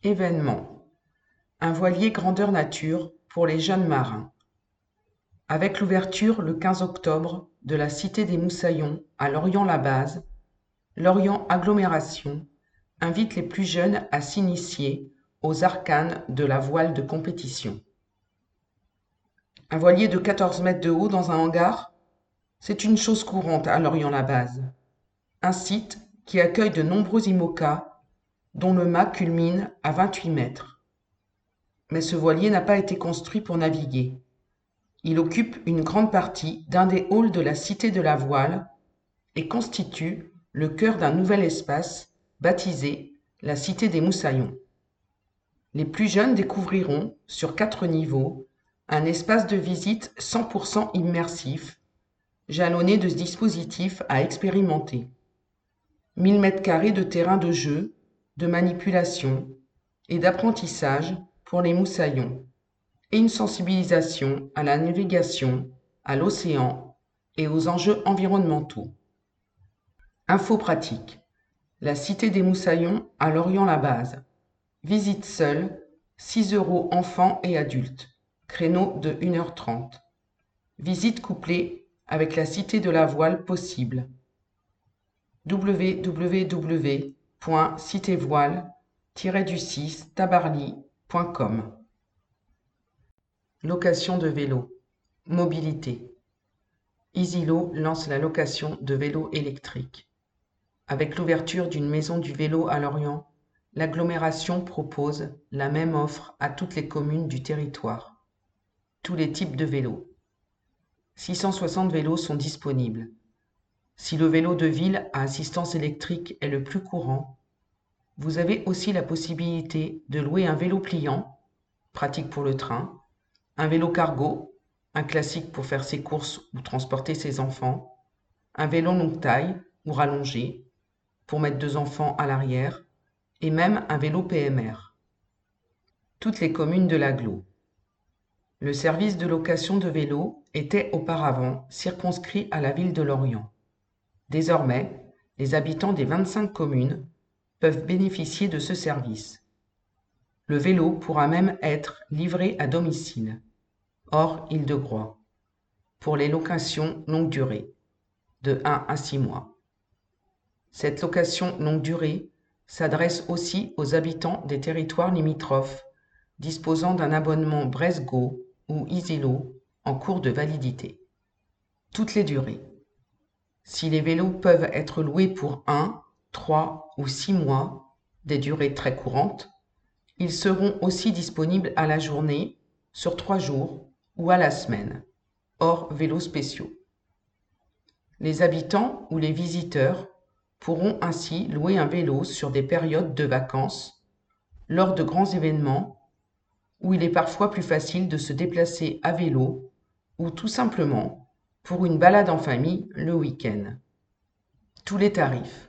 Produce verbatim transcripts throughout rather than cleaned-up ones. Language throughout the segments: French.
Événement. Un voilier grandeur nature pour les jeunes marins. Avec l'ouverture le quinze octobre de la Cité des Moussaillons à Lorient-la-Base, Lorient Agglomération invite les plus jeunes à s'initier aux arcanes de la voile de compétition. Un voilier de quatorze mètres de haut dans un hangar, c'est une chose courante à Lorient-la-Base, un site qui accueille de nombreux IMOCA dont le mât culmine à vingt-huit mètres. Mais ce voilier n'a pas été construit pour naviguer. Il occupe une grande partie d'un des halls de la Cité de la Voile et constitue le cœur d'un nouvel espace baptisé la Cité des Moussaillons. Les plus jeunes découvriront, sur quatre niveaux, un espace de visite cent pour cent immersif, jalonné de dispositifs à expérimenter. mille mètres carrés de terrain de jeu, de manipulation et d'apprentissage pour les moussaillons, et une sensibilisation à la navigation, à l'océan et aux enjeux environnementaux. Info pratique. La Cité des Moussaillons à Lorient-la-Base. Visite seule, six euros enfants et adultes. Créneau de une heure trente. Visite couplée avec la Cité de la Voile possible. w w w point citévoile tiret du six tabarly point com. Location de vélos. Mobilité. Easylo lance la location de vélos électriques. Avec l'ouverture d'une maison du vélo à Lorient, l'agglomération propose la même offre à toutes les communes du territoire. Tous les types de vélos. six cent soixante vélos sont disponibles. Si le vélo de ville à assistance électrique est le plus courant, vous avez aussi la possibilité de louer un vélo pliant, pratique pour le train, un vélo cargo, un classique pour faire ses courses ou transporter ses enfants, un vélo longue taille ou rallongé, pour mettre deux enfants à l'arrière, et même un vélo P M R. Toutes les communes de l'agglo. Le service de location de vélos était auparavant circonscrit à la ville de Lorient. Désormais, les habitants des vingt-cinq communes peuvent bénéficier de ce service. Le vélo pourra même être livré à domicile, hors Île-de-Groix, pour les locations longue durée, de un à six mois. Cette location longue durée s'adresse aussi aux habitants des territoires limitrophes disposant d'un abonnement Bresgo ou Easylo en cours de validité. Toutes les durées. Si les vélos peuvent être loués pour un, trois ou six mois, des durées très courantes, ils seront aussi disponibles à la journée, sur trois jours ou à la semaine, hors vélos spéciaux. Les habitants ou les visiteurs pourront ainsi louer un vélo sur des périodes de vacances, lors de grands événements, où il est parfois plus facile de se déplacer à vélo ou tout simplement pour une balade en famille le week-end. Tous les tarifs.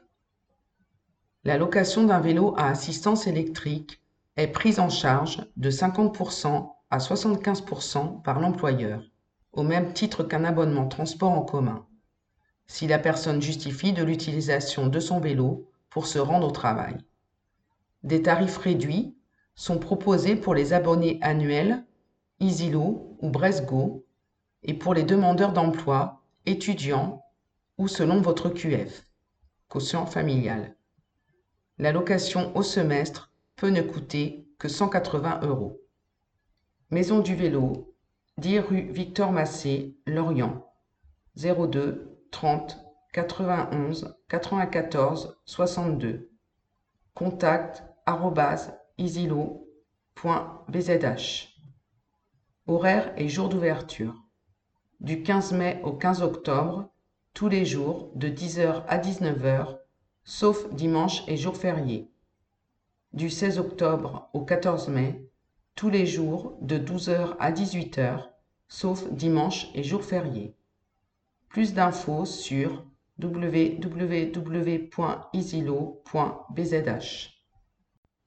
La location d'un vélo à assistance électrique est prise en charge de cinquante pour cent à soixante-quinze pour cent par l'employeur, au même titre qu'un abonnement transport en commun, si la personne justifie de l'utilisation de son vélo pour se rendre au travail. Des tarifs réduits sont proposés pour les abonnés annuels, Easylo ou Bresgo, et pour les demandeurs d'emploi, étudiants ou selon votre Q F, quotient familial. La location au semestre peut ne coûter que cent quatre-vingts euros. Maison du vélo, dix rue Victor Massé, Lorient, zéro deux trente quatre-vingt-onze quatre-vingt-quatorze soixante-deux. Contact arobase easylo point b z h. Horaires et jours d'ouverture. Du quinze mai au quinze octobre, tous les jours de dix heures à dix-neuf heures, sauf dimanche et jours fériés. Du seize octobre au quatorze mai, tous les jours de douze heures à dix-huit heures, sauf dimanche et jours fériés. Plus d'infos sur w w w point easylo point b z h.